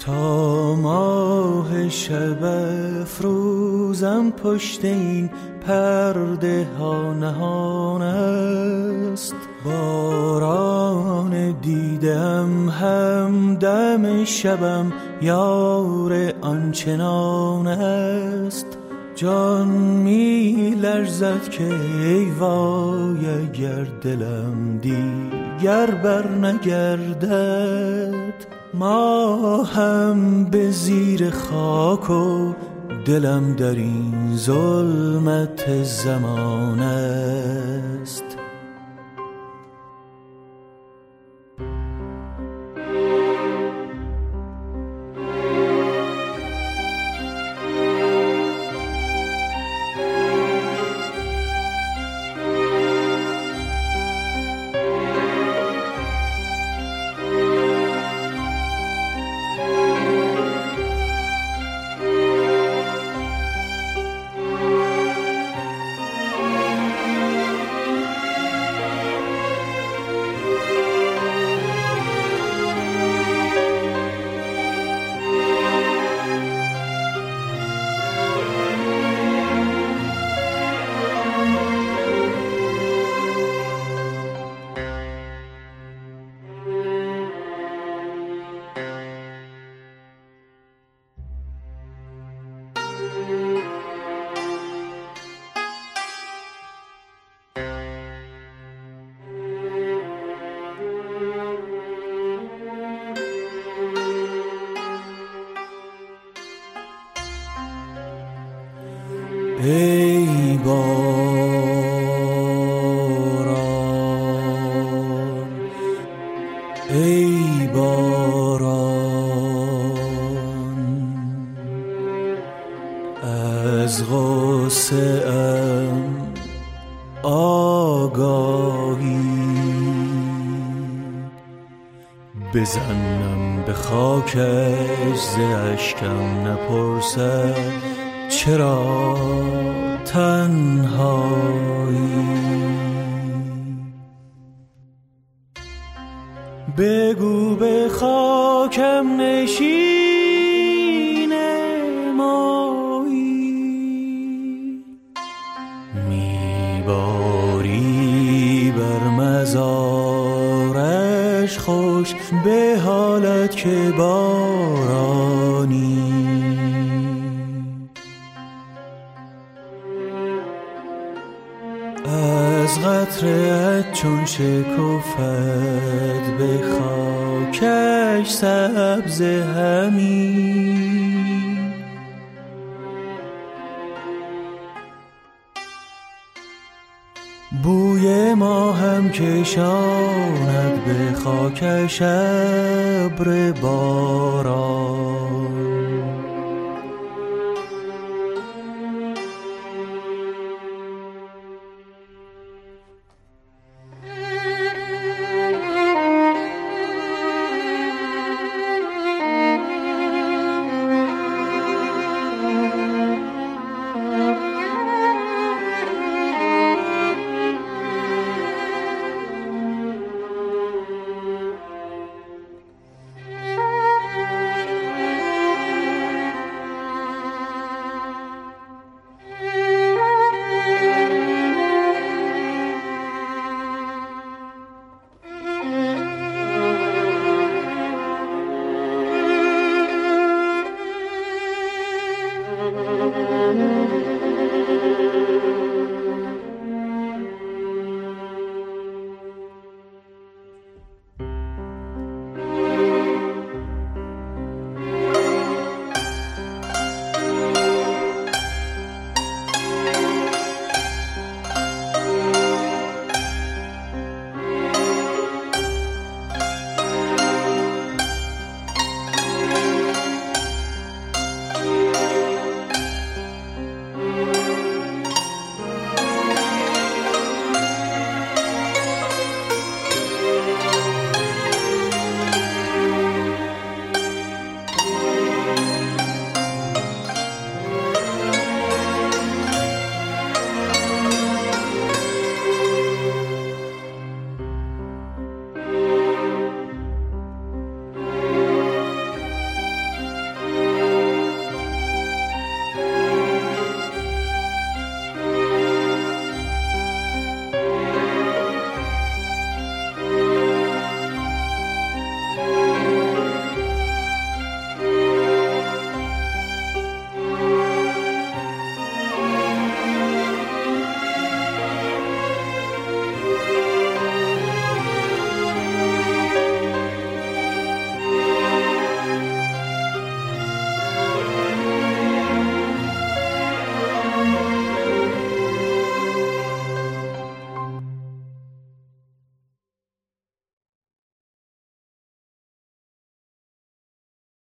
تا ماه شب افروزم پشت این پرده ها نهان است. باران دیدم همدم شبم یار آنچنان است. جان می لرزد که ای وای اگر دلم دیگر بر نگردد. ما هم به زیر خاک و دلم در این ظلمت زمان است. ای باران، ای باران، از غصه ام آگاهی بزنم به خاکش ز اشکم نپرسد چرا تنهایی. بگو به خاکم نشین مایی، میباری بر مزارش خوش به حالت که بارانی. از قطره‌ات چون شکفت به خاکش سبز همین، بوی ما هم کشاند به خاکش ابر باران.